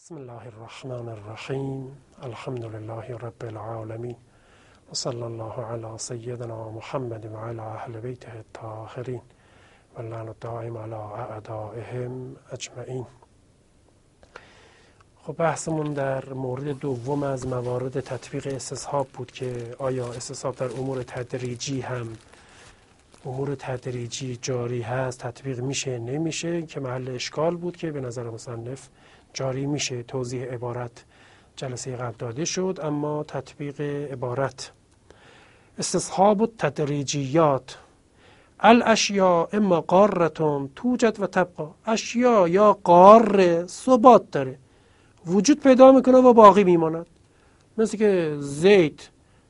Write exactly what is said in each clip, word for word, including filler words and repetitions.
بسم الله الرحمن الرحیم. الحمد لله رب العالمین و صلی الله علی سیدنا محمد و علی اهل بیته الطاهرین و لعن الدائم علی اعدائهم اجمعین. خب بحثمون در مورد دوم از موارد تطبیق استصحاب بود که آیا استصحاب در امور تدریجی هم امور تدریجی جاری هست، تطبیق میشه نمیشه، که محل اشکال بود که به نظر مصنف جاری میشه. توضیح عبارت جلسه قبل داده شد، اما تطبیق عبارت: استصحاب التدریجیات الاشیاء اما قارتون توجد و تبقا. اشیا یا قاره ثبات داره، وجود پیدا میکنه و باقی میماند. مثل که زید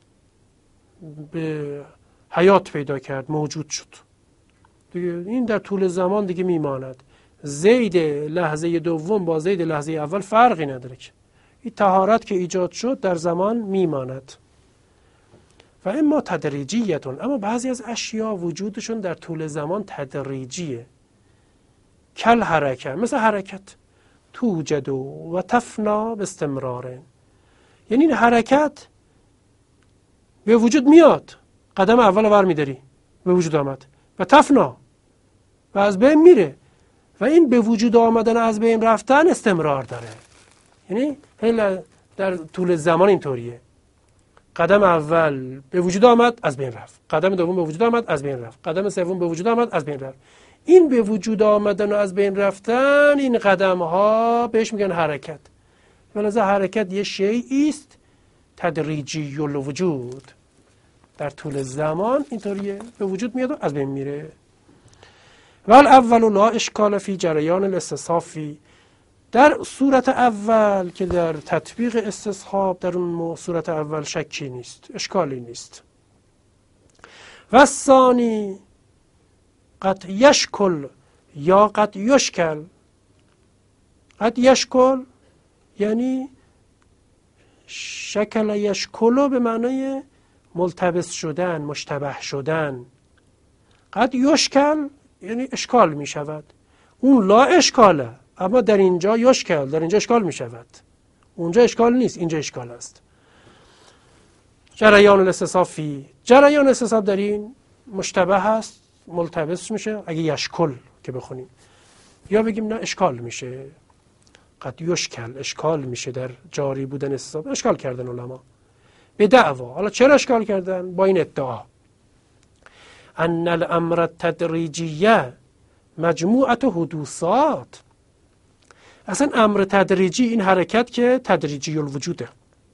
به حیات پیدا کرد، موجود شد دیگه، این در طول زمان دیگه میماند. زید لحظه دوم با زید لحظه اول فرقی نداره که این طهارت که ایجاد شد در زمان میماند. و اما تدریجیتون، اما بعضی از اشیا وجودشون در طول زمان تدریجیه. کل حرکت، مثل حرکت. توجد و تفنا به استمرار، یعنی این حرکت به وجود میاد، قدم اول ور میداری به وجود آمد، و تفنا و از بین میره، و این به وجود آمدن از بین رفتن استمرار داره. یعنی هی در طول زمان اینطوریه. قدم اول به وجود آمد از بین رفت، قدم دوم به وجود آمد از بین رفت، قدم سوم به وجود آمد از بین رفت. این به وجود آمدن و از بین رفتن، این قدم ها بهش میگن حرکت. ولذا حرکت یه شیئی است تدریجی الوجود، در طول زمان اینطوریه، به وجود میاد و از بین میره. ول اول لا اشکال فی جریان الاستصحاب فی، در صورت اول که در تطبیق استصحاب در اون صورت اول شکی نیست، اشکالی نیست. و ثانی قد یشکل یا قد یشکل. قد یشکل یعنی شکل یشکلو به معنای ملتبس شدن، مشتبه شدن. قد یشکل یعنی اشکال می شود. اون لا اشکاله، اما در اینجا یشکل، در اینجا اشکال می شود. اونجا اشکال نیست، اینجا اشکال است. جریان الاستصحاب فی، جریان استصحاب در این مشتبه هست، ملتبس میشه اگه یشکل که بخونیم، یا بگیم نه اشکال میشه. قد یشکل اشکال میشه در جاری بودن استصحاب. اشکال کردن علما به دعوا. حالا چرا اشکال کردن؟ با این ادعا ان الامر التدریجیه مجموعه حدوثات. اصلا امر تدریجی، این حرکت که تدریجی الوجوده،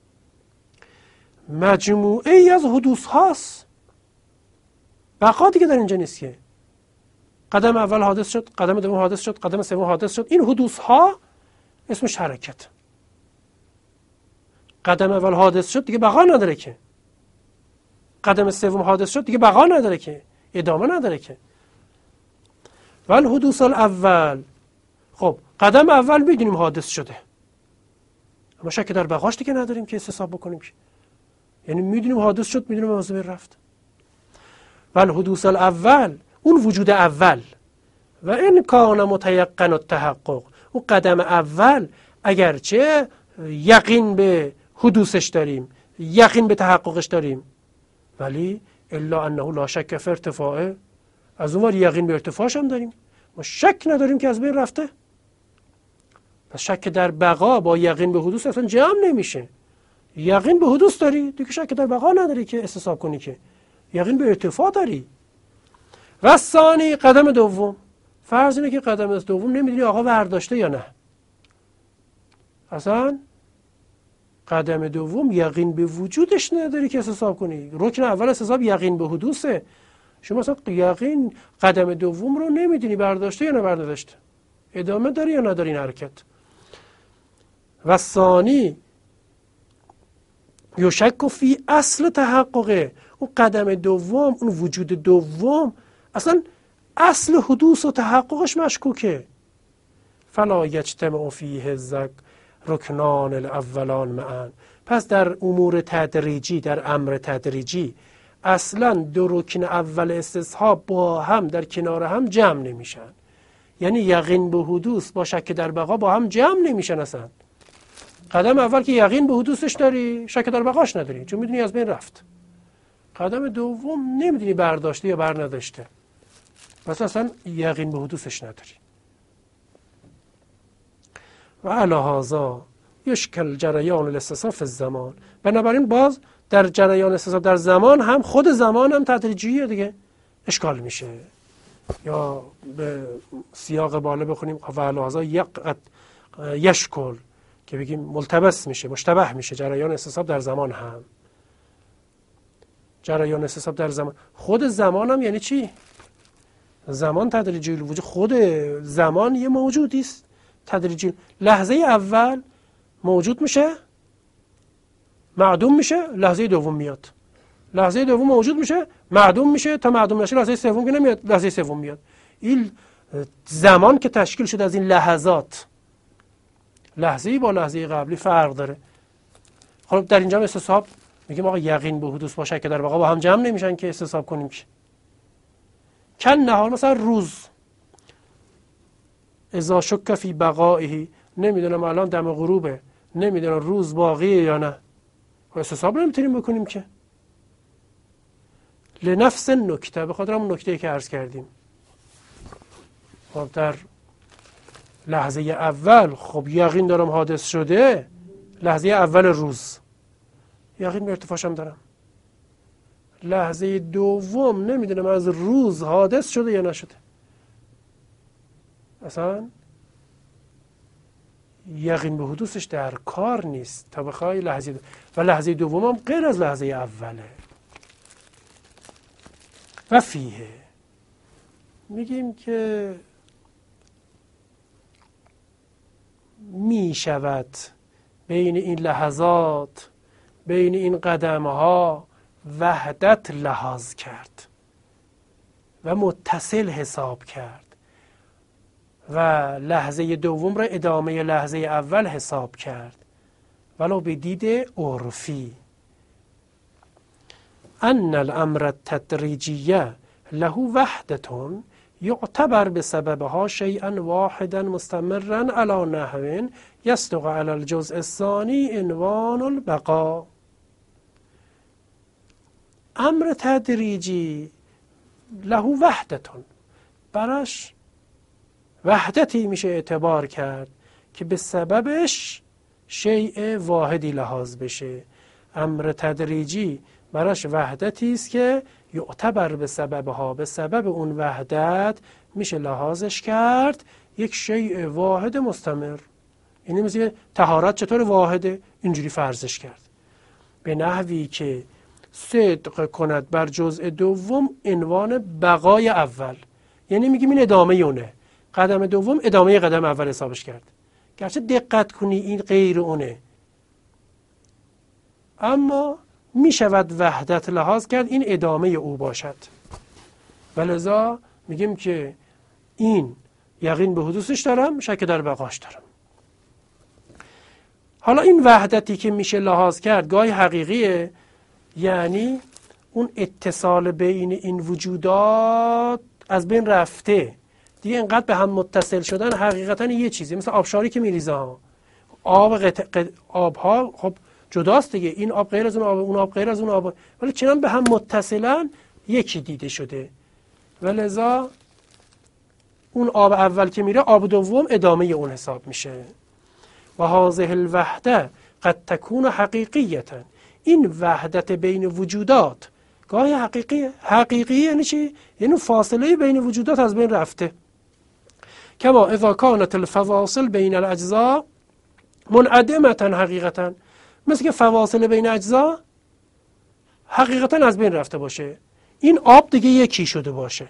مجموعه ای از حدوث هاست. بقا دیگه در اینجا نیست که قدم اول حادث شد، قدم دوم حادث شد، قدم سوم حادث شد. این حدوث ها اسمش حرکت. قدم اول حادث شد دیگه بقا نداره که، قدم سوم حادث شد دیگه بقا نداره که، ادامه نداره که. ول حدوث الاول، خب قدم اول میدونیم حادث شده، اما شک در بقاش دیگه نداریم که استصحاب بکنیم که، یعنی میدونیم حادث شد، میدونیم از بین رفت. ول حدوث الاول، اون وجود اول. و این کان متیقن التحقق، اون قدم اول اگرچه یقین به حدوثش داریم، یقین به تحققش داریم، ولی الا انه لا شک فی ارتفاعه، از اون ور یقین به ارتفاعش هم داریم، ما شک نداریم که از بین رفته. پس شک در بقا با یقین به حدوث اصلا جمع نمیشه. یقین به حدوث داری دیگه، شک در بقا نداری که استصحاب کنی، که یقین به ارتفاع داری. و ثانی قدم دوم، فرض اینه که قدم دوم نمیدونی آقا برداشته یا نه. اصلا قدم دوم یقین به وجودش نداری که استصحاب کنی. رکن اول استصحاب یقین به حدوثه. شما اصلا یقین قدم دوم رو نمیدونی برداشته یا نبرداشته، ادامه داری یا نداری این حرکت. و ثانی یشک فی اصل تحققه، اون قدم دوم، اون وجود دوم اصلا اصل حدوث و تحققش مشکوکه. فلا یجتمع فیه الذک رکنان الاولان معا. پس در امور تدریجی، در امر تدریجی اصلا دو رکن اول استصحاب با هم در کنار هم جمع نمیشن. یعنی یقین به حدوث با شک در بقا با هم جمع نمیشن اصلا. قدم اول که یقین به حدوثش داری، شک در بقاش نداری، چون میدونی از بین رفت. قدم دوم نمیدونی برداشته یا بر نداشته، پس اصلا یقین به حدوثش نداری. و علی هذا یشکل جریان الاستصحاب فی الزمان. بنابراین باز در جریان استصحاب در زمان هم، خود زمان هم تدریجیه دیگه، اشکال میشه. یا به سیاق بالا بخونیم و علی هذا یقعد یشکل، که بگیم ملتبس میشه، مشتبه میشه جریان استصحاب در زمان هم. جریان استصحاب در زمان، خود زمان هم یعنی چی؟ زمان تدریجی الوجود، خود زمان یه موجودی است تدریجی. لحظه اول موجود میشه، معدوم میشه، لحظه دوم میاد. لحظه دوم موجود میشه، معدوم میشه، تا معدوم نشه لحظه سوم که نمیاد، لحظه سوم میاد. این زمان که تشکیل شده از این لحظات، لحظه‌ای با لحظه قبلی فرق داره. خب در اینجا استصحاب میگیم آقا یقین به حدوث باشه که در واقع با هم جمع نمیشن که استصحاب کنیم. که کن نهار، مثلا روز، اذا شک فی بقائه، نمیدونم الان دم غروبه، نمیدونم روز باقیه یا نه، استصحاب نمیتونیم بکنیم که. لنفس نکته، به خاطر همون نکته‌ای که عرض کردیم. خب در لحظه اول خب یقین دارم حادث شده، لحظه اول روز یقین به ارتفاعش هم دارم. لحظه دوم نمیدونم از روز حادث شده یا نشده، اصلا یقین به حدوثش در کار نیست تا بخوای لحظه دو... و لحظه دوم هم غیر از لحظه اوله. و فیه میگیم که می شود بین این لحظات، بین این قدمها وحدت لحاظ کرد و متصل حساب کرد و لحظه دوم را ادامه لحظه اول حساب کرد، ولو به دید عرفی. ان الامر التدریجیه له وحدتون یعتبر بسببها شیئا واحدا مستمرا علی نحو یصدق علی الجزء الثانی عنوان البقاء. امر تدریجی له وحدتون، براش وحدتی میشه اعتبار کرد که به سببش شیء واحدی لحاظ بشه. امر تدریجی براش وحدتی است که یعتبر به سببها، به سبب اون وحدت میشه لحاظش کرد یک شیء واحد مستمر. یعنی مثل طهارت چطور واحده، اینجوری فرضش کرد، به نحوی که صدق کند بر جزء دوم عنوان بقای اول. یعنی میگیم این ادامه اونه، قدم دوم ادامه قدم اول حسابش کرد، گرچه دقت کنی این غیر اونه، اما می شود وحدت لحاظ کرد این ادامه او باشد. ولذا میگیم که این یقین به حدوثش دارم، شک در بقاش دارم. حالا این وحدتی که میشه لحاظ کرد گاهی حقیقیه، یعنی اون اتصال بین این وجودات از بین رفته دیگه، اینقدر به هم متصل شدن حقیقتا یه چیزی، مثل آبشاری که میریزه ها، آب قط... قط... آبها خب جداست دیگه، این آب غیر از اون آب، اون آب غیر از اون آب، ولی چنان به هم متصلن یکی دیده شده. ولذا اون آب اول که میره، آب دوم ادامه اون حساب میشه. و هذه الوحده قد تكون حقیقیتا، این وحدت بین وجودات گاهی حقیقیه. حقیقی یعنی چی؟ یعنی فاصله بین وجودات از بین رفته. کما اذا كانت الفواصل بین الاجزاء منعدمه حقیقتا، مثل که فواصل بین اجزا حقیقتا از بین رفته باشه، این آب دیگه یکی شده باشه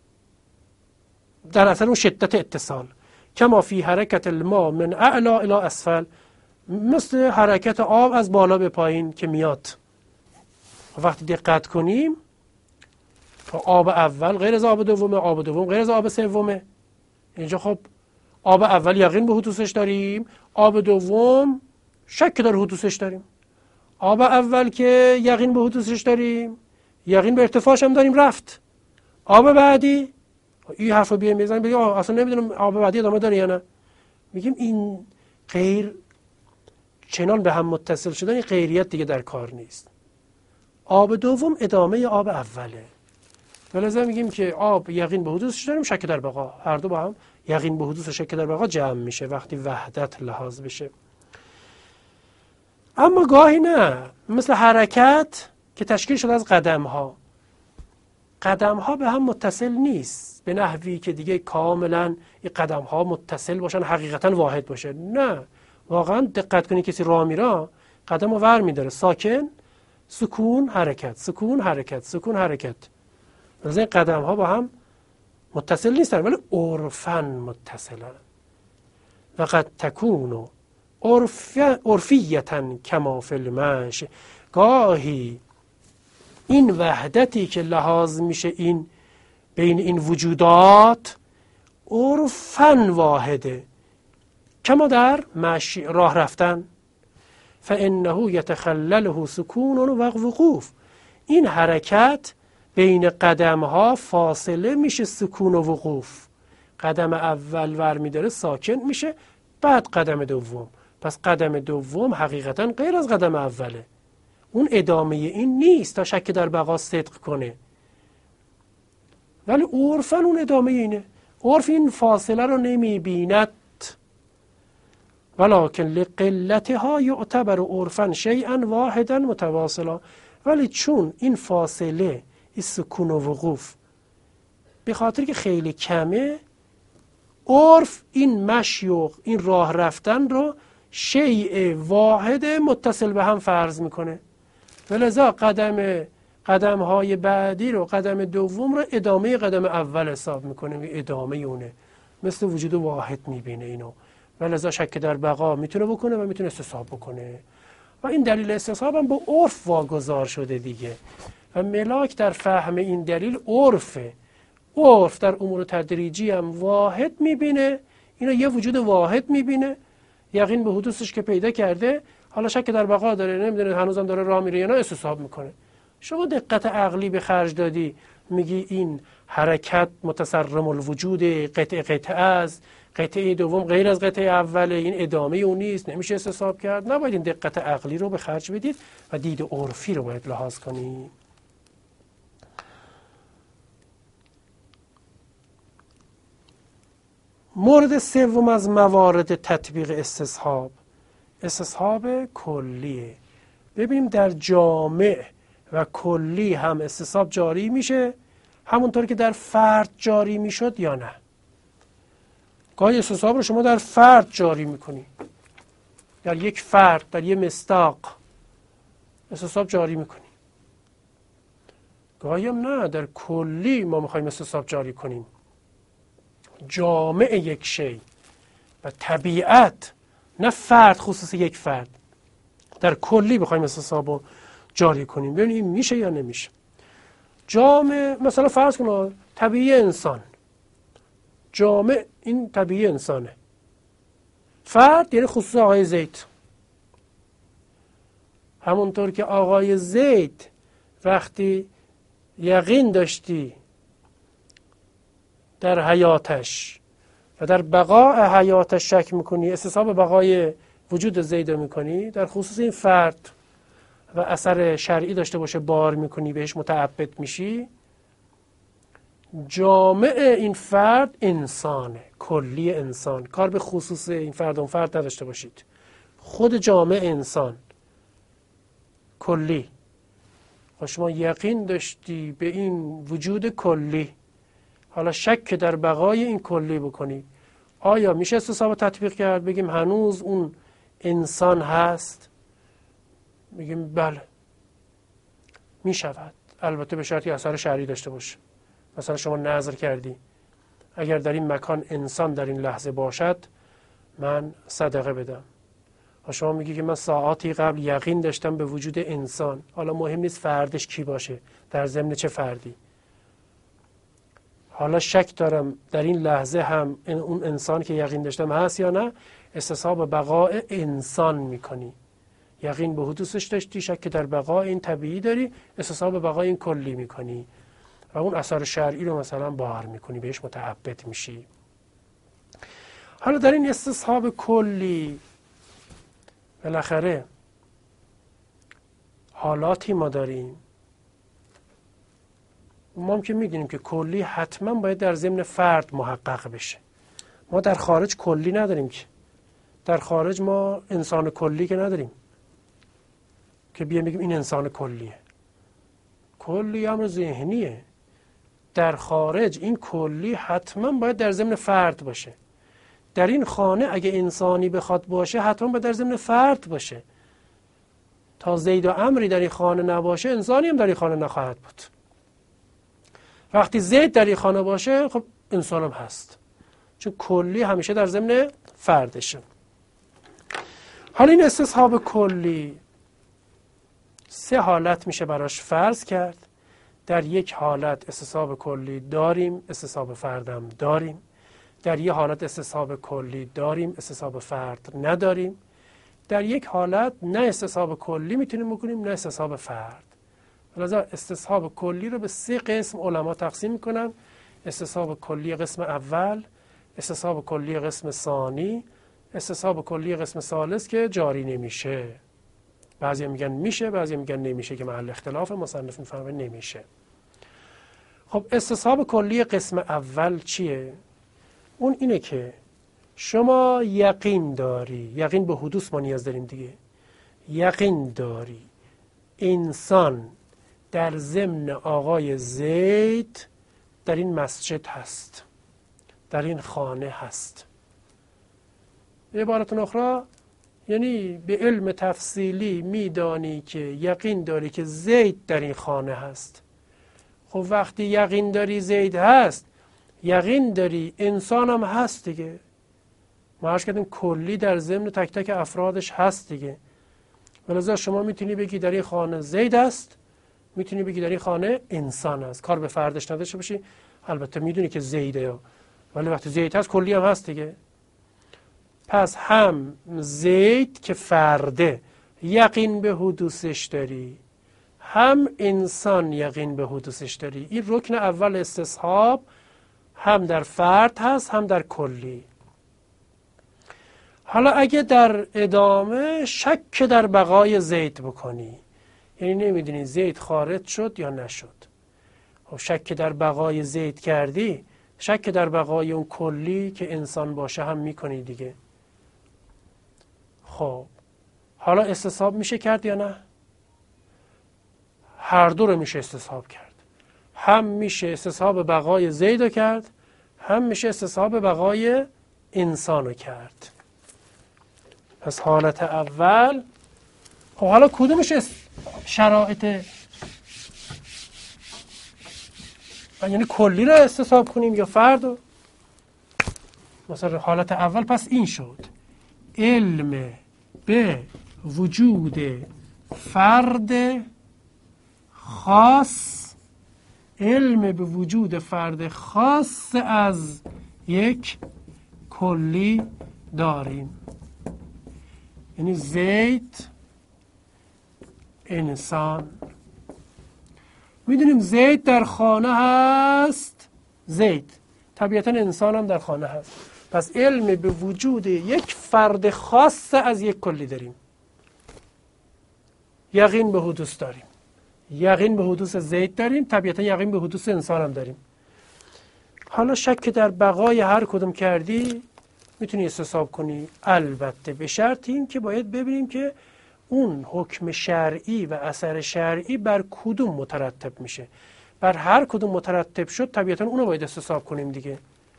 در اثر اون شدت اتصال. کما فی حرکت الماء من اعلی الی اسفل، مثل حرکت آب از بالا به پایین که میاد. وقتی دقت کنیم آب اول غیر از آب دومه، آب دوم غیر از آب سومه. اینجا خب آب اول یقین به حدوثش داریم، آب دوم شک در حدوثش داریم. آب اول که یقین به حدوثش داریم، یقین به ارتفاعش هم داریم رفت. آب بعدی این حرف رو بیایم بزنیم بگیم اصلا نمیدونم آب بعدی ادامه داره یا نه، میگیم این غیر چنان به هم متصل شدن این غیریت دیگه در کار نیست. آب دوم ادامه آب اوله. ولذا میگیم که آب یقین به حدوثش داریم، شک در بقا، هر دو با هم یقین به حدوث و شک در بقا جمع میشه وقتی وحدت لحاظ بشه. اما گاهی نه، مثل حرکت که تشکیل شده از قدم ها. قدم ها به هم متصل نیست به نحوی که دیگه کاملا این قدم ها متصل باشن، حقیقتا واحد باشه. نه، واقعا دقت کنی کسی راه میره قدم رو ور میداره، ساکن، سکون، حرکت، سکون، حرکت، سکون، حرکت. از این قدم ها با هم متصل نیستن ولی عرفاً متصلن. و قد تکون عرفیتاً کما فی المشی. گاهی این وحدتی که لحاظ میشه این بین این وجودات عرفاً واحده، کما در مشی، راه رفتن. فانه یتخلله سکون و وقوف. این حرکت بین قدم ها فاصله میشه سکون و وقوف. قدم اول ور میداره ساکن میشه، بعد قدم دوم. پس قدم دوم حقیقتا غیر از قدم اوله، اون ادامه این نیست تا شک در بقا صدق کنه، ولی عرفاً اون ادامه اینه. عرف این فاصله رو نمیبیند، ولکن لقلتها یعتبر عرفاً شیئا واحدا متواصلا. ولی چون این فاصله، این سکون و وقوف به خاطر که خیلی کمه، عرف این مشی و این راه رفتن رو شیء واحد متصل به هم فرض میکنه. ولذا قدم قدم های بعدی رو، قدم دوم رو ادامه قدم اول حساب میکنه، ادامه اونه، مثل وجود واحد میبینه اینو. ولذا شک در بقا میتونه بکنه و میتونه استصحاب بکنه و این دلیل استصحاب هم با عرف واگذار شده دیگه. و ملاک در فهم این دلیل عرفه. عرف در امور تدریجی هم واحد میبینه، اینا یه وجود واحد میبینه، یقین به حدوثش که پیدا کرده، حالا شک در بقا داره، نمیدونه هنوزم داره راه میره یا نه، استصحاب میکنه. شما دقت عقلی به خرج دادی میگی این حرکت متصرم الوجود، قطعه قطعه است، قطعه دوم غیر از قطعه اوله، این ادامه اون نیست، نمیشه استصحاب کرد. نباید این دقت عقلی رو به خرج بدید و دید عرفی رو باید لحاظ کنید. مورد سوم از موارد تطبیق استصحاب، استصحاب کلیه. ببینیم در جامع و کلی هم استصحاب جاری میشه همونطور که در فرد جاری میشد یا نه. گاهی استصحاب رو شما در فرد جاری میکنی، در یک فرد، در یک مصداق استصحاب جاری میکنی. گاهی هم نه، در کلی ما میخوایم استصحاب جاری کنیم. جامع یک شی و طبیعت، نه فرد خصوص یک فرد، در کلی بخوایم استصحاب رو جاری کنیم. ببینیم میشه یا نمیشه. جامع مثلا فرض کنید طبیعی انسان، جامع این طبیعی انسانه. فرد یعنی خصوص آقای زید، همونطور که آقای زید وقتی یقین داشتی در حیاتش و در بقاء حیاتش شک میکنی، استصحاب بقای وجود زید میکنی، در خصوص این فرد و اثر شرعی داشته باشه بار میکنی، بهش متعبد میشی. جامع این فرد انسانه، کلی انسان، کار به خصوص این فرد اون فرد نداشته باشید. خود جامع انسان کلی. و شما یقین داشتی به این وجود کلی، حالا شک در بقای این کلی بکنی، آیا میشه استصحاب تطبیق کرد؟ بگیم هنوز اون انسان هست؟ میگیم بله میشود، البته به شرطی اثر شرعی داشته باشه. مثلا شما نظر کردی اگر در این مکان انسان در این لحظه باشد من صدقه بدم، و شما میگی که من ساعاتی قبل یقین داشتم به وجود انسان، حالا مهم نیست فردش کی باشه، در ضمن چه فردی، حالا شک دارم در این لحظه هم اون انسان که یقین داشتم هست یا نه، استصحاب بقاء انسان میکنی. یقین به حدوثش داشتی، شک در بقاء این طبیعی داری، استصحاب بقاء این کلی میکنی و اون اثر شرعی رو مثلا بار میکنی، بهش متعبد میشی. حالا در این استصحاب کلی بالاخره حالاتی ما داریم، ما هم که میدونیم که کلی حتما باید در ضمن فرد محقق بشه. ما در خارج کلی نداریم، که در خارج ما انسان کلی که نداریم که بیایم بگیم این انسان کلیه. کلی امر ذهنیه. در خارج این کلی حتما باید در ضمن فرد باشه. در این خانه اگه انسانی بخواد باشه حتما باید در ضمن فرد باشه. تا زید و عمری در این خانه نباشه انسانی هم در این خانه نخواهد بود. وقتی زید در این خانه باشه خب انسان هم هست، چون کلی همیشه در ضمن فردشه. حالا این استصحاب کلی سه حالت میشه براش فرض کرد. در یک حالت استصحاب کلی داریم، استصحاب فردم داریم. در یک حالت استصحاب کلی داریم، استصحاب فرد نداریم. در یک حالت نه استصحاب کلی میتونیم بکنیم نه استصحاب فرد. لذا استصحاب کلی رو به سه قسم علما تقسیم میکنن: استصحاب کلی قسم اول، استصحاب کلی قسم ثانی، استصحاب کلی قسم ثالث که جاری نمیشه. بعضی میگن میشه، بعضی میگن نمیشه، که محل اختلاف. مصنف میفهمه نمیشه. خب استصحاب کلی قسم اول چیه؟ اون اینه که شما یقین داری، یقین به حدوث ما نیاز داریم دیگه، یقین داری انسان در ضمن آقای زید در این مسجد هست، در این خانه هست. به عبارت اخرى یعنی به علم تفصیلی میدانی که یقین داری که زید در این خانه هست. خب وقتی یقین داری زید هست، یقین داری انسان هم هست دیگه. ما عرض کردیم کلی در ضمن تک تک افرادش هست دیگه. ولذا شما میتونی بگی در این خانه زید است، میتونی بگی در این خانه انسان است، کار به فردش نداشته باشی. البته میدونی که زیده، ولی وقتی زید هست کلی هم هست دیگه. پس هم زید که فرده یقین به حدوثش داری، هم انسان یقین به حدوثش داری. این رکن اول استصحاب هم در فرد هست هم در کلی. حالا اگه در ادامه شک در بقای زید بکنی، یعنی نمیدونی زید خارج شد یا نشد، خب شک در بقای زید کردی، شک در بقای اون کلی که انسان باشه هم میکنی دیگه. خب حالا استصحاب میشه کرد یا نه؟ هر دو رو میشه استصحاب کرد. هم میشه استصحاب بقای زید رو کرد، هم میشه استصحاب بقای انسان رو کرد. پس حالت اول، خب حالا کدومش شرایط، یعنی کلی رو استصحاب کنیم یا فرد رو؟ مثلا حالت اول پس این شد: علم به وجود فرد خاص، علم به وجود فرد خاص از یک کلی داریم. یعنی زید انسان، میدونیم زید در خانه هست، زید طبیعتا انسان هم در خانه هست. پس علم به وجود یک فرد خاص از یک کلی داریم. یقین به حدوث داریم، یقین به حدوث زید داریم، طبیعتا یقین به حدوث انسان هم داریم. حالا شک در بقای هر کدوم کردی میتونی استصحاب کنی، البته به شرط این که باید ببینیم که اون حکم شرعی و اثر شرعی بر کدوم مترتب میشه. بر هر کدوم مترتب شد طبیعتا اونو باید استصحاب کنیم دیگه.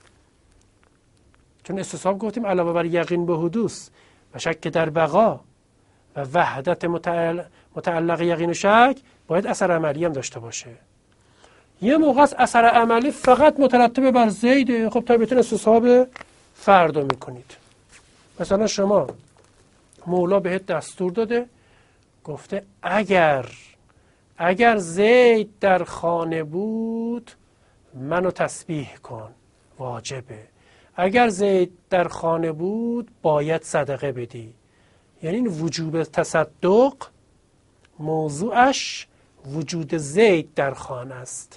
چون استصحاب گفتیم علاوه بر یقین به حدوث و شک در بقا و وحدت متعلق, متعلق یقین و شک باید اثر عملی هم داشته باشه. یه موقع اثر عملی فقط مترتب بر زیده، خب طبیعتا استصحاب فرد رو میکنید. مثلا شما مولا بهت دستور داده، گفته اگر اگر زید در خانه بود منو تسبیح کن، واجبه. اگر زید در خانه بود باید صدقه بدی. یعنی این وجوب تصدق موضوعش وجود زید در خانه است.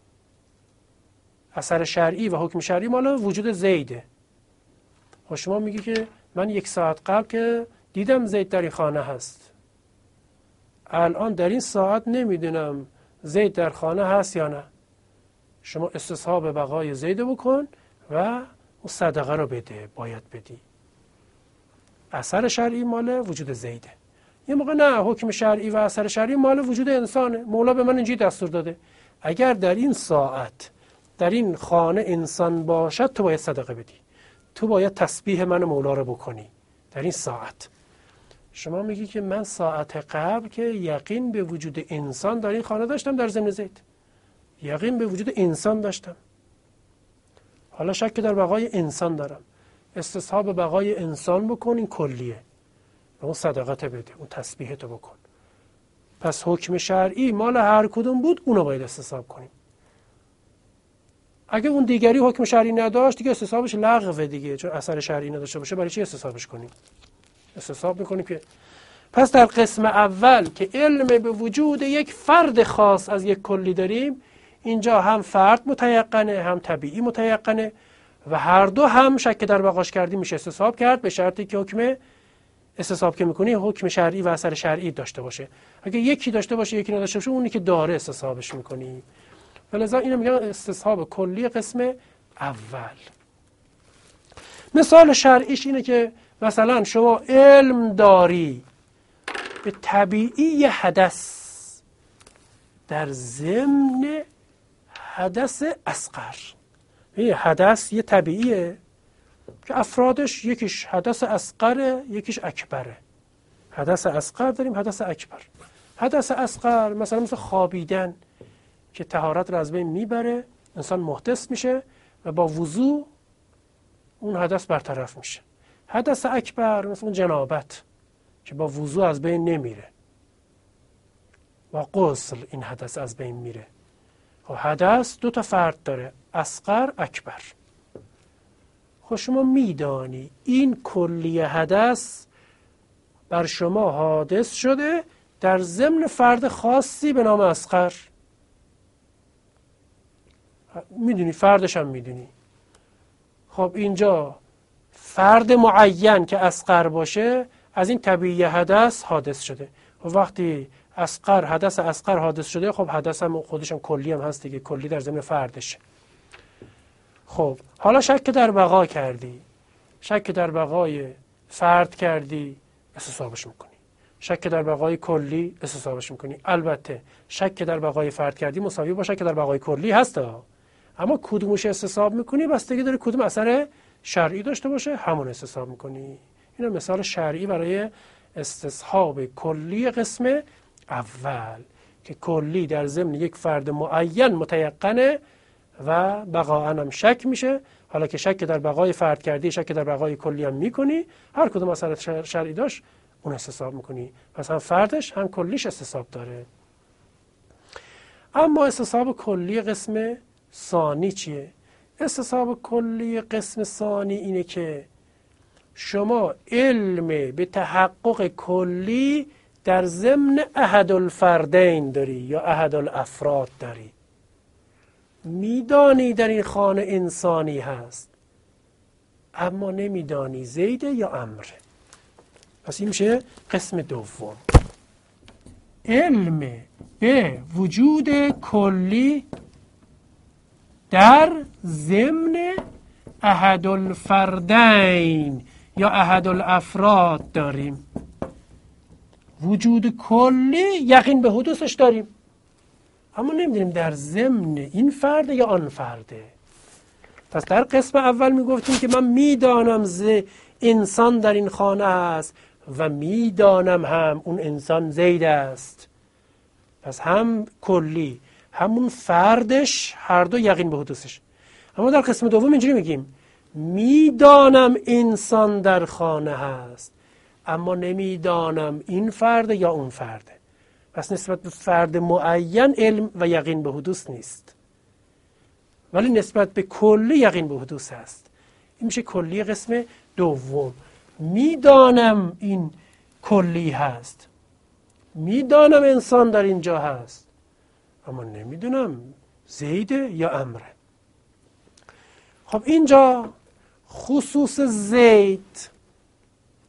اثر شرعی و حکم شرعی مال وجود زیده. و شما میگی که من یک ساعت قبل که دیدم زید در این خانه هست، الان در این ساعت نمیدونم زید در خانه هست یا نه. شما استصحاب بقای زید بکن و اون صدقه رو بده، باید بدی. اثر شرعی مال وجود زیده. یه موقع نه، حکم شرعی و اثر شرعی مال وجود انسانه. مولا به من اینجوری دستور داده اگر در این ساعت در این خانه انسان باشد تو باید صدقه بدی، تو باید تسبیح من مولا رو بکنی در این ساعت. شما میگی که من ساعت قبل که یقین به وجود انسان در این خانه داشتم، در ضمن زید یقین به وجود انسان داشتم، حالا شک در بقای انسان دارم. استصحاب بقای انسان بکن، این کلیه، اون صدقات بده، اون تسبیحتو بکن. پس حکم شرعی مال هر کدوم بود، اونو باید استصحاب کنیم. اگه اون دیگری حکم شرعی نداشت دیگه استصحابش لغوه دیگه، چون اثر شرعی نداشته باشه برای چی استصحابش کنیم؟ استصحاب میکنیم که پس در قسم اول که علم به وجود یک فرد خاص از یک کلی داریم، اینجا هم فرد متیقنه هم طبیعی متیقنه و هر دو هم شک در بقاش کردیم میشه استصحاب کرد، به شرطی که حکم استصحاب که میکنی حکم شرعی و اثر شرعی داشته باشه. اگه یکی داشته باشه یکی نداشته باشه، اونی که داره استصحابش میکنی. ولذا اینو میگن استصحاب کلی قسم اول. مثال شرعیش اینه که مثلا شما علم داری به طبیعی حدث در ضمن حدث اصغر. این حدث یه طبیعیه که افرادش یکیش حدث اصغره یکیش اکبره. حدث اصغر داریم، حدث اکبر. حدث اصغر مثلا مثل خوابیدن که طهارت رو از بین میبره، انسان محدث میشه و با وضو اون حدث برطرف میشه. حدث اکبر مثل جنابت که با وضو از بین نمیره، با غسل این حدث از بین میره. خب حدث دو تا فرد داره، اصغر اکبر. خب شما میدانی این کلی حدث بر شما حادث شده در ضمن فرد خاصی به نام اصغر. میدونی فردش هم میدونی. خب اینجا فرد معین که اصغر باشه از این طبیعی حدث حادث شده. و وقتی اصغر حدث اصغر حادث شده، خب حدث هم خودش هم کلی هم هست دیگه، کلی در ضمن فردشه. خب حالا شک در بقا کردی، شک در بقای فرد کردی، استصحابش میکنی. شک در بقای کلی استصحابش میکنی. البته شک در بقای فرد کردی مساوی با شک در بقای کلی هست ها. اما کدومش استصحاب میکنی بستگی داره کدوم اثر شرعی داشته باشه، همون استصحاب میکنی. این مثال شرعی برای استصحاب کلی قسم اول که کلی در ضمن یک فرد معین متیقنه و بقا هم شک میشه. حالا که شک در بقای فرد کردی، شک در بقای کلی هم میکنی، هر کدوم اثر شرعی داشت اون استصحاب میکنی. پس هم فردش هم کلیش استصحاب داره. اما استصحاب کلی قسم ثانی چیه؟ استصحاب کلی قسم ثانی اینه که شما علم به تحقق کلی در ضمن احد الفردین داری یا احد الافراد داری. میدانی در این خانه انسانی هست اما نمیدانی زیده یا امره. پس این میشه قسم دوم، علم به وجود کلی در ضمن احد الفردین یا احد الافراد داریم. وجود کلی یقین به حدوثش داریم اما نمیدونیم در ضمن این فرد یا آن فرده. پس در قسم اول میگفتیم که من میدانم ز انسان در این خانه است و میدانم هم اون انسان زید است. پس هم کلی همون فردش هر دو یقین به حدوثش. اما در قسم دوم اینجوری میگیم میدانم انسان در خانه هست اما نمیدانم این فرد یا اون فرده. پس نسبت به فرد معین علم و یقین به حدوث نیست، ولی نسبت به کلی یقین به حدوث هست. این میشه کلی قسم دوم. میدانم این کلی هست، میدانم انسان در اینجا هست اما نمیدونم زیده یا امره. خب اینجا خصوص زید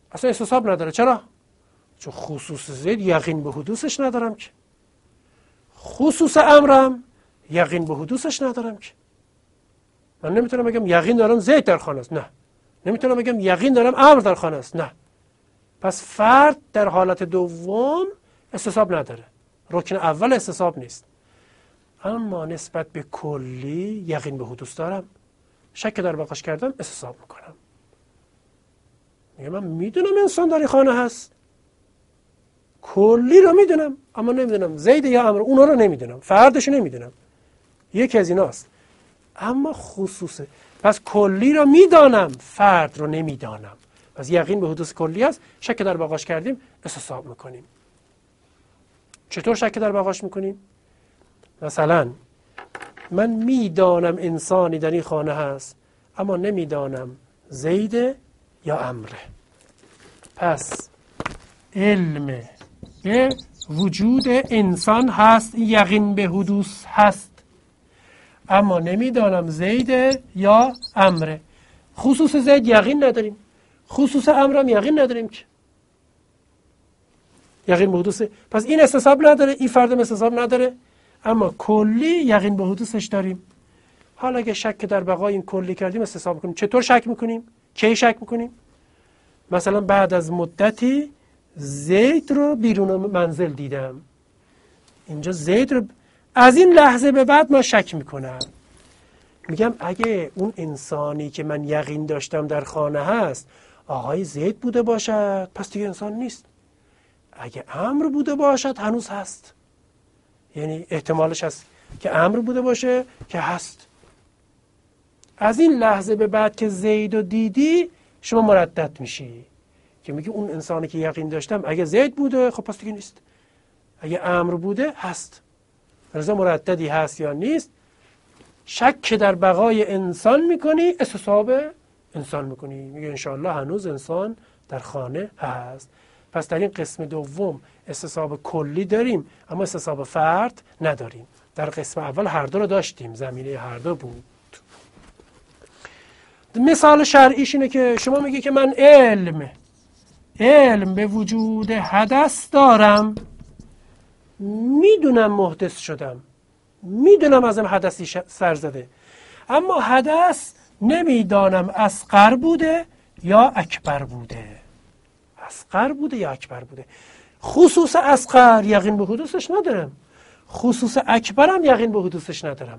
اصلا استصحاب نداره. چرا؟ چون خصوص زید یقین به حدوثش ندارم که، خصوص امرم یقین به حدوثش ندارم که. من نمیتونم بگم یقین دارم زید در خانه است، نه. نمیتونم بگم یقین دارم امر در خانه است، نه. پس فرد در حالت دوم استصحاب نداره، رکن اول استصحاب نیست. اما نسبت به کلی یقین به حدوث دارم، شک در بقاش کردم استصحاب میکنم. میگم من میدونم انسان در این خانه هست، کلی رو میدونم، اما نمیدونم زید یا امر، اونا رو نمیدونم، فردش نمیدونم، یکی از ایناست. اما خصوصه، پس کلی رو میدانم، فرد رو نمیدانم. پس یقین به حدوث کلی است، شک در بقاش کردیم استصحاب میکنیم. چطور شک در بقاش میکنیم؟ مثلا من میدانم انسانی در این خانه هست، اما نمیدانم زید یا امره. پس علم به وجود انسان هست، یقین به حدوث هست، اما نمیدانم زید یا امره. خصوص زید یقین نداریم، خصوص امرم یقین نداریم که، یقین به حدوث. پس این استصحاب نداره، این فرد استصحاب نداره، اما کلی یقین به حدوثش داریم. حالا اگه شک در بقای این کلی کردیم استصحاب کنیم. چطور شک میکنیم؟ کی شک میکنیم؟ مثلا بعد از مدتی زید رو بیرون منزل دیدم، اینجا زید رو از این لحظه به بعد من شک میکنم، میگم اگه اون انسانی که من یقین داشتم در خانه هست آقای زید بوده باشد، پس دیگه انسان نیست. اگه امر بوده باشد هنوز هست، یعنی احتمالش هست که امر بوده باشه که هست. از این لحظه به بعد که زید رو دیدی شما مردد میشی که میگی اون انسانی که یقین داشتم اگه زید بوده خب پس دیگه نیست، اگه امر بوده هست. رضا مرددی هست یا نیست، شک در بقای انسان میکنی، استصحاب انسان میکنی، میگه انشاءالله هنوز انسان در خانه هست. پس در این قسم دوم استصحاب کلی داریم اما استصحاب فرد نداریم. در قسم اول هر دو رو داشتیم، زمینه هر دو بود. مثال شرعیش اینه که شما میگی که من علم علم به وجود حدث دارم، میدونم محدث شدم، میدونم ازم حدثی سر زده، اما حدث نمیدانم اصغر بوده یا اکبر بوده، اصغر بوده یا اکبر بوده. خصوص اصغر یقین به حدوثش ندارم، خصوص اکبرم یقین به حدوثش ندارم،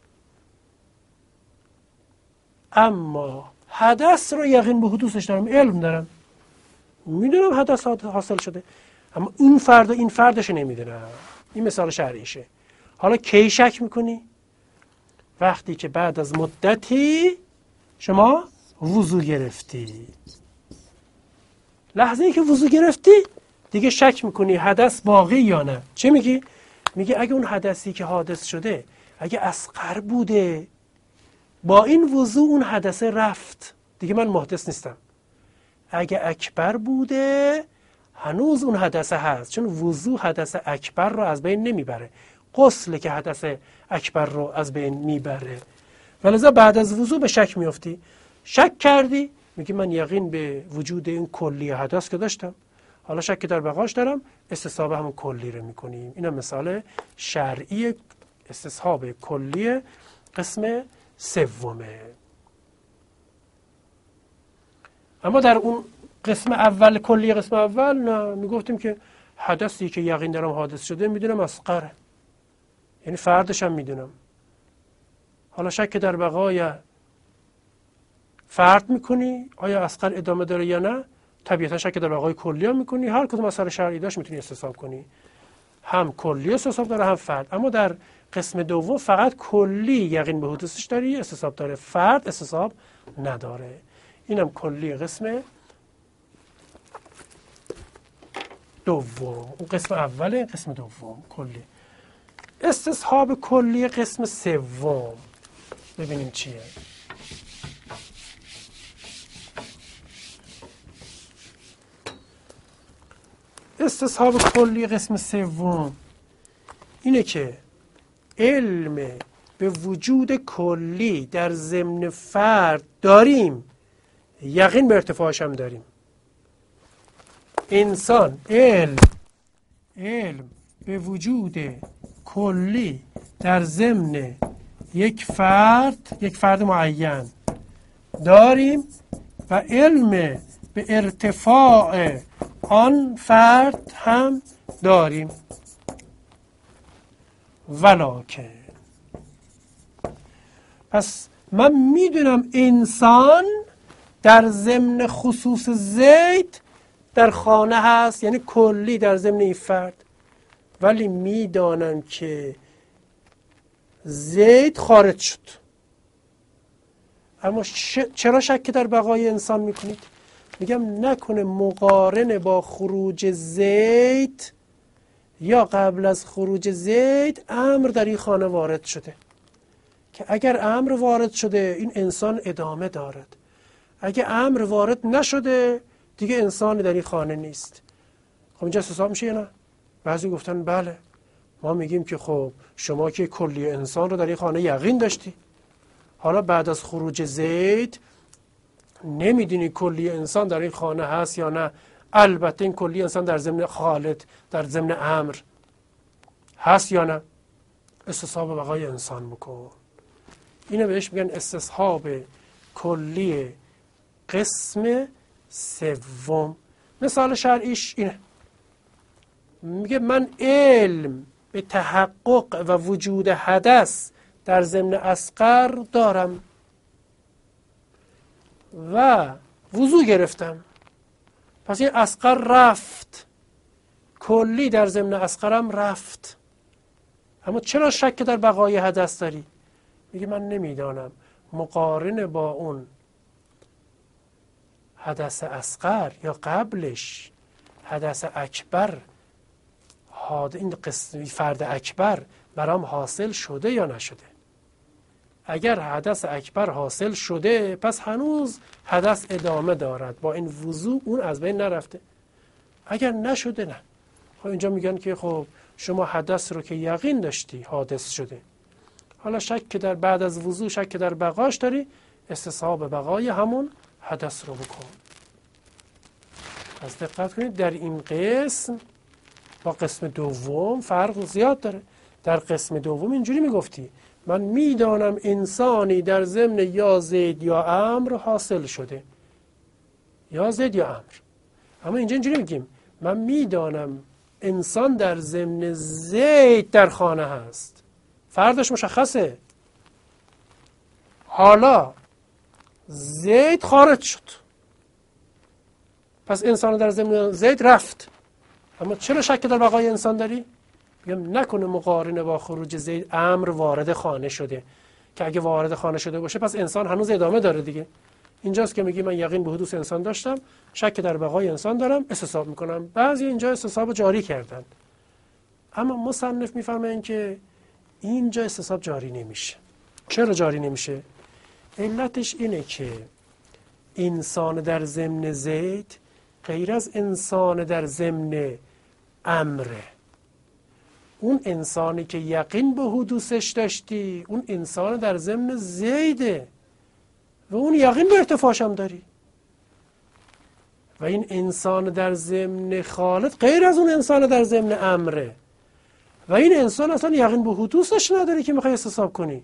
اما حدث رو یقین به حدوثش دارم، علم دارم، میدونم حدث حاصل شده، اما این فرد و این فردش نمیدونم. این مثال شرعیشه. حالا کی شک میکنی؟ وقتی که بعد از مدتی شما وضو گرفتی، لحظه ای که وضو گرفتی دیگه شک میکنی حدث باقی یا نه. چه میگی؟ میگه اگه اون حدثی که حادث شده اگه اصغر بوده، با این وضو اون حدثه رفت، دیگه من محدث نیستم. اگه اکبر بوده هنوز اون حدثه هست، چون وضو حدث اکبر رو از بین نمیبره، غسل که حدث اکبر رو از بین میبره. ولذا بعد از وضو به شک میافتی، شک کردی میگی من یقین به وجود این کلی حدث که داشتم، حالا شک در بقاش دارم، استصحاب همون کلی رو میکنیم. اینم مثال شرعی استصحاب کلی قسم سومه. اما در اون قسم اول، کلی قسم اول، نه، میگفتیم که حدثی که یقین دارم حادث شده میدونم اصغره، یعنی فردش هم میدونم. حالا شک در بقای فرد میکنی آیا اصغر ادامه داره یا نه، طبیعتا شک در بقای کلی هم میکنی. هر کدوم اثر شرعی داشت میتونی استصحاب کنی، هم کلی استصحاب داره هم فرد. اما در قسم دوم فقط کلی یقین به حدوثش داری، استصحاب داره، فرد استصحاب نداره. اینم کلی قسم دوم. اون قسم اوله، قسم دوم کلی. استصحاب کلی قسم سوم ببینیم چیه. استصحاب کلی قسم سوم اینه که علم به وجود کلی در ضمن فرد داریم، یقین به ارتفاعش هم داریم. انسان علم علم به وجود کلی در ضمن یک فرد یک فرد معین داریم و علم به ارتفاع آن فرد هم داریم. ولکن پس من میدونم انسان در ضمن خصوص زید در خانه هست، یعنی کلی در ضمن این فرد، ولی میدانم که زید خارج شد. اما چرا شک در بقای انسان میکنید؟ میگم نکنه مقارن با خروج زید یا قبل از خروج زید امر در این خانه وارد شده که اگر امر وارد شده این انسان ادامه دارد، اگر امر وارد نشده دیگه انسانی در این خانه نیست. خب اینجا حساب میشه یا نه؟ بعضی گفتن بله. ما میگیم که خب شما که کلی انسان رو در این خانه یقین داشتی، حالا بعد از خروج زید نمیدونی کلی انسان در این خانه هست یا نه. البته این کلی انسان در ضمن خالد در ضمن امر هست یا نه. استصحاب بقای انسان بکن. اینو بهش میگن استصحاب کلی قسم سوم. مثال شرعیش اینه، میگه من علم به تحقق و وجود حدث در ضمن اصغر دارم و وضو گرفتم، پس این اصغر رفت، کلی در ضمن اصغرم رفت. اما چرا شک در بقای حدث داری؟ میگه من نمیدانم مقارن با اون حدث اصغر یا قبلش حدث اکبر این قسم فرد اکبر برام حاصل شده یا نشده. اگر حدث اکبر حاصل شده پس هنوز حدث ادامه دارد، با این وضو اون از بین نرفته. اگر نشده نه. خب اینجا میگن که خب شما حدث رو که یقین داشتی حادث شده، حالا شک در بعد از وضو شک در بقاش داری، استصحاب بقای همون حدث رو بکن. از دقت کنید در این قسم با قسم دوم فرق زیاد داره. در قسم دوم اینجوری میگفتی من میدانم انسانی در ضمن یا زید یا امر حاصل شده، یا زید یا امر. اما اینجا اینجوری میگیم من میدانم انسان در ضمن زید در خانه هست، فردش مشخصه. حالا زید خارج شد، پس انسان در ضمن زید رفت. اما چرا شک در بقای انسان داری؟ میگم نکنه مقارنه با خروج زید امر وارد خانه شده، که اگه وارد خانه شده باشه پس انسان هنوز ادامه داره دیگه. اینجاست که میگی من یقین به حدوث انسان داشتم، شک در بقای انسان دارم، استصحاب میکنم. بعضی اینجا استصحاب جاری کردن، اما مصنف میفهمن که اینجا استصحاب جاری نمیشه. چرا جاری نمیشه؟ علتش اینه که انسان در ضمن زید غیر از انسان در ضمن امره. اون انسانی که یقین به حدوثش داشتی اون انسان در ضمن زیده و اون یقین به ارتفاعش هم داری. و این انسان در ضمن خالد غیر از اون انسان در ضمن امره و این انسان اصلا یقین به حدوثش نداری که میخوای استصحاب کنی.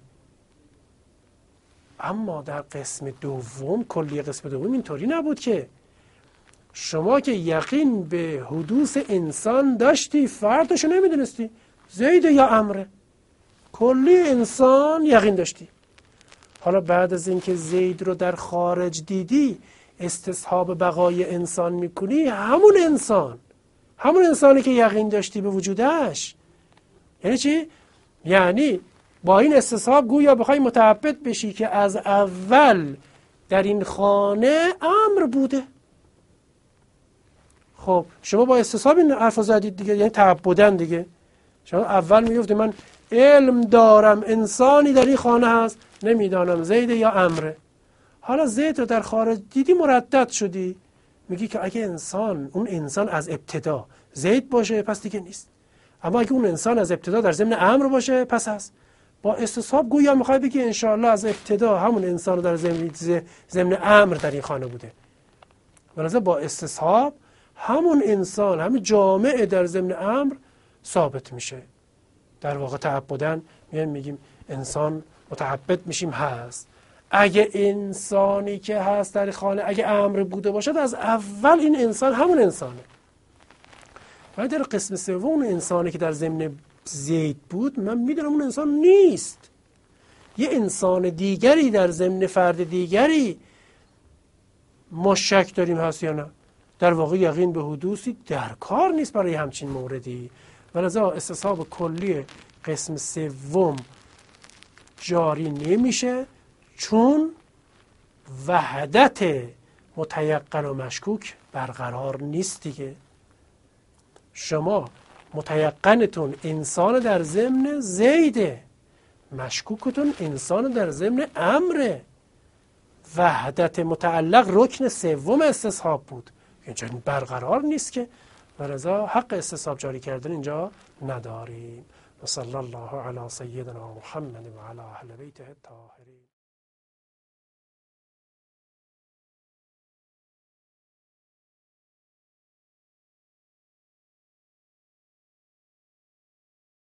اما در قسم دوم، کلی قسم دوم اینطوری نبود که شما که یقین به حدوث انسان داشتی فردشو نمیدونستی زید یا امره، کلی انسان یقین داشتی. حالا بعد از اینکه زید رو در خارج دیدی استصحاب بقای انسان میکنی، همون انسان همون انسانی که یقین داشتی به وجودش. یعنی چی؟ یعنی با این استصحاب گویا بخوای متعبد بشی که از اول در این خانه امر بوده. خب شما با استصحاب این حرف زدید دیگه، یعنی تعبدن دیگه. شما اول میگفتی من علم دارم انسانی در این خانه هست، نمیدانم زید یا امره. حالا زید رو در خارج دیدی مردد شدی، میگی که اگه انسان اون انسان از ابتدا زید باشه پس دیگه نیست، اما اگه اون انسان از ابتدا در ضمن امر باشه پس هست. با استصحاب گویا میخوای بگی انشاءالله از ابتدا همون انسان در ضمن ضمن امر در این خانه بوده. ولذا با استصحاب همون انسان، همون جامعه در ضمن امر ثابت میشه. در واقع تعبداً میایم میگیم انسان متعبد میشیم هست. اگه انسانی که هست در خانه اگه امر بوده باشد از اول این انسان همون انسانه. ولی در قسم سوم اون انسانی که در ضمن زید بود من میدونم اون انسان نیست، یه انسان دیگری در ضمن فرد دیگری ما شک داریم هست یا نه. در واقع یقین به حدوثی در کار نیست برای همچین موردی. ولذا استصحاب کلی قسم سوم جاری نمیشه، چون وحدت متیقن و مشکوک برقرار نیست دیگه. شما متیقنتون انسان در ضمن زیده، مشکوکتون انسان در ضمن امره. وحدت متعلق رکن سوم استصحاب بود، اینجا برقرار نیست که، ولذا حق استصحاب جاری کردن اینجا نداریم. و صلی الله علی سیدنا محمد و علی اهل بیته الطاهرین.